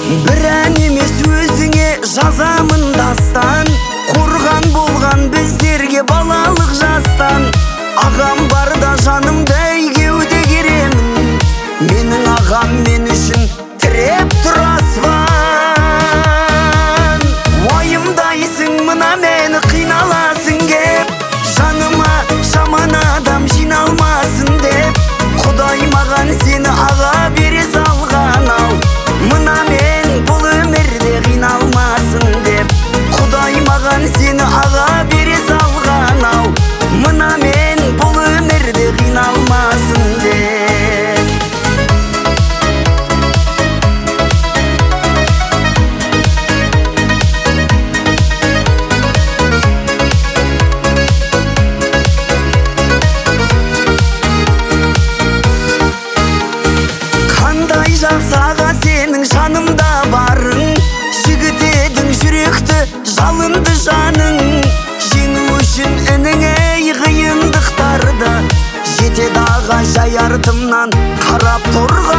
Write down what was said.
бір ән емес өзіңе жазамын дастан, қорған болған біздерге балалық жастан. Ағам барда жанымдай кеуде керемін, менің ағам мен үшін тіреп тұр аспан. Уайымдайсың мына мені қиналасың кеп, жаныма жаман адам жиналмасын деп. Құдай маған сені аға бере салған ау, мына мен бұл өмірде қиналмасын деп. Құдай маған сені аға бере салған ау, мына мен бұл өмірде қиналмасын деп. Қандай жақсы аға сенің жанымда барың, жігіт едің жүректі жалынды жаның. Жеңу үшін ініңе қиындықтарды, жетеді аға жай артымнан қарап тұрған.